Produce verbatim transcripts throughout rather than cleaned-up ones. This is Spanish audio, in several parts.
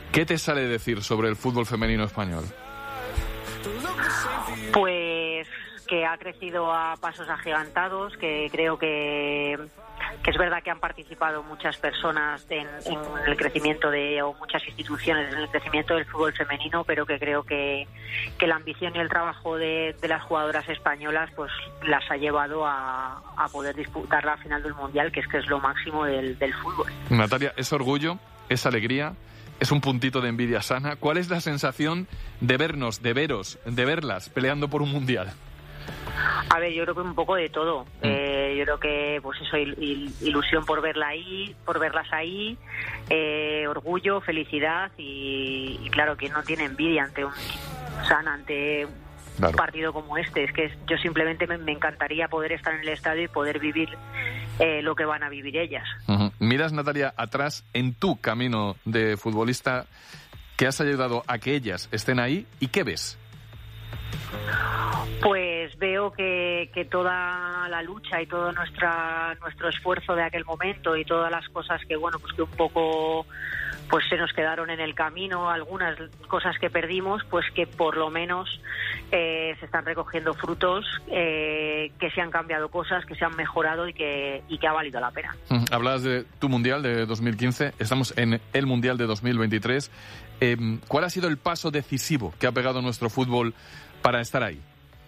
¿Qué te sale decir sobre el fútbol femenino español? Pues que ha crecido a pasos agigantados, que creo que, que es verdad que han participado muchas personas en, en el crecimiento de, o muchas instituciones en el crecimiento del fútbol femenino, pero que creo que, que la ambición y el trabajo de, de las jugadoras españolas pues las ha llevado a, a poder disputar la final del Mundial, que es que es lo máximo del, del fútbol. Natalia, ¿es orgullo? ¿Es alegría? ¿Es un puntito de envidia sana? ¿Cuál es la sensación de vernos, de veros, de verlas peleando por un Mundial? A ver, yo creo que un poco de todo. Mm. Eh, yo creo que, pues eso, il, il, ilusión por verla ahí, por verlas ahí, eh, orgullo, felicidad y, y claro, que no tiene envidia ante un sana, ante claro. un partido como este. Es que yo simplemente me, me encantaría poder estar en el estadio y poder vivir eh, lo que van a vivir ellas. Uh-huh. Miras, Natalia, atrás en tu camino de futbolista, que has ayudado a que ellas estén ahí, ¿y qué ves? Pues veo que, que toda la lucha y todo nuestra nuestro esfuerzo de aquel momento y todas las cosas que bueno pues que un poco pues se nos quedaron en el camino, algunas cosas que perdimos, pues que por lo menos eh, se están recogiendo frutos, eh, que se han cambiado cosas, que se han mejorado y que y que ha valido la pena. Hablabas de tu Mundial de dos mil quince, estamos en el Mundial de dos mil veintitrés. Eh, ¿Cuál ha sido el paso decisivo que ha pegado nuestro fútbol para estar ahí?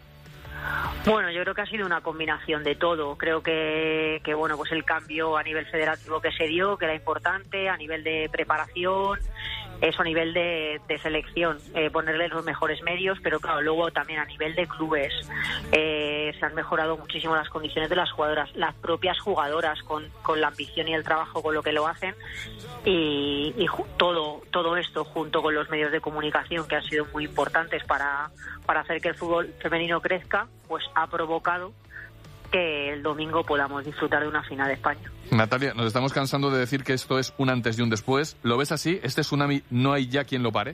Bueno, yo creo que ha sido una combinación de todo. Creo que, que bueno, pues el cambio a nivel federativo que se dio, que era importante, a nivel de preparación, eso a nivel de, de selección, eh, ponerle los mejores medios, pero claro, luego también a nivel de clubes eh, se han mejorado muchísimo las condiciones de las jugadoras, las propias jugadoras con, con la ambición y el trabajo con lo que lo hacen y, y ju- todo todo esto junto con los medios de comunicación que han sido muy importantes para, para hacer que el fútbol femenino crezca, pues ha provocado que el domingo podamos disfrutar de una final de España. Natalia, nos estamos cansando de decir que esto es un antes y un después. ¿Lo ves así? ¿Este tsunami no hay ya quien lo pare?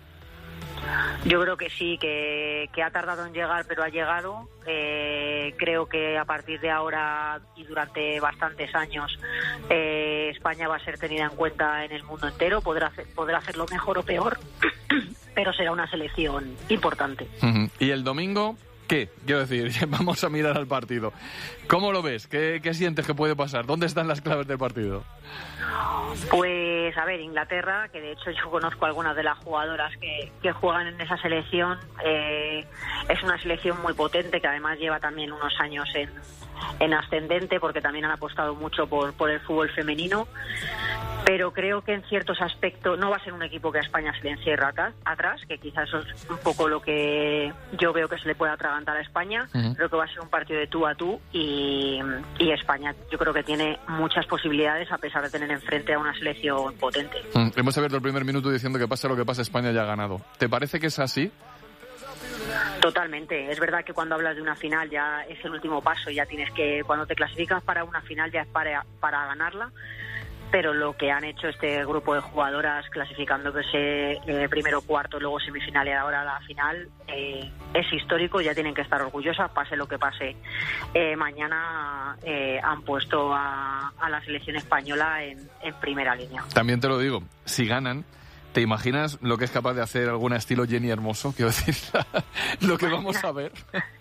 Yo creo que sí, que, que ha tardado en llegar, pero ha llegado. Eh, creo que a partir de ahora y durante bastantes años eh, España va a ser tenida en cuenta en el mundo entero. Podrá, hacer, podrá hacerlo mejor o peor, pero será una selección importante. Uh-huh. ¿Y el domingo qué? Quiero decir, vamos a mirar al partido. ¿Cómo lo ves? ¿Qué, qué sientes que puede pasar? ¿Dónde están las claves del partido? Pues, a ver, Inglaterra, que de hecho yo conozco algunas de las jugadoras que, que juegan en esa selección, eh, es una selección muy potente, que además lleva también unos años en, en ascendente, porque también han apostado mucho por, por el fútbol femenino. Pero creo que en ciertos aspectos no va a ser un equipo que a España se le encierra atrás, que quizás eso es un poco lo que yo veo que se le puede atragantar a España. Uh-huh. Creo que va a ser un partido de tú a tú y, y España yo creo que tiene muchas posibilidades a pesar de tener enfrente a una selección potente. Uh, hemos abierto el primer minuto diciendo que pase lo que pase, España ya ha ganado. ¿Te parece que es así? Totalmente. Es verdad que cuando hablas de una final ya es el último paso, ya tienes que, cuando te clasificas para una final ya es para, para ganarla. Pero lo que han hecho este grupo de jugadoras clasificándose eh, primero, cuarto, luego semifinal y ahora la final eh, es histórico, ya tienen que estar orgullosas, pase lo que pase. Eh, mañana eh, han puesto a, a la selección española en, en primera línea. También te lo digo, si ganan, ¿te imaginas lo que es capaz de hacer alguna estilo Jenny Hermoso? Quiero decir, lo que vamos a ver.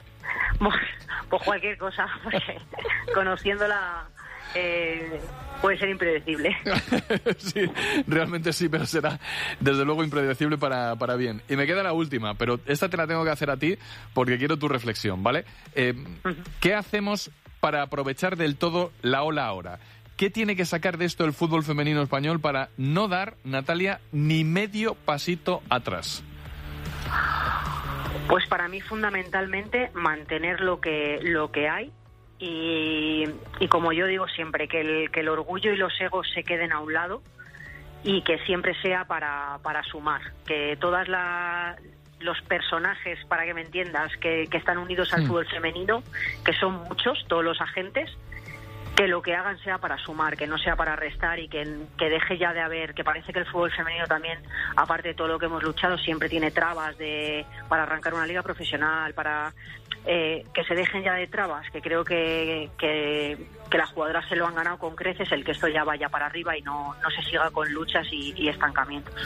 Pues cualquier cosa, porque conociéndola... Eh, puede ser impredecible. Sí, realmente sí, pero será desde luego impredecible para, para bien. Y me queda la última, pero esta te la tengo que hacer a ti porque quiero tu reflexión, ¿vale? Eh, uh-huh. ¿Qué hacemos para aprovechar del todo la ola ahora? ¿Qué tiene que sacar de esto el fútbol femenino español para no dar, Natalia, ni medio pasito atrás? Pues para mí fundamentalmente mantener lo que, lo que hay. Y, y como yo digo siempre, que el, que el orgullo y los egos se queden a un lado y que siempre sea para, para sumar, que todas la, los personajes, para que me entiendas, que, que están unidos al mm. fútbol femenino, que son muchos, todos los agentes, que lo que hagan sea para sumar, que no sea para restar y que, que deje ya de haber, que parece que el fútbol femenino también, aparte de todo lo que hemos luchado, siempre tiene trabas de para arrancar una liga profesional, para eh, que se dejen ya de trabas, que creo que, que, que las jugadoras se lo han ganado con creces, el que esto ya vaya para arriba y no, no se siga con luchas y, y estancamientos.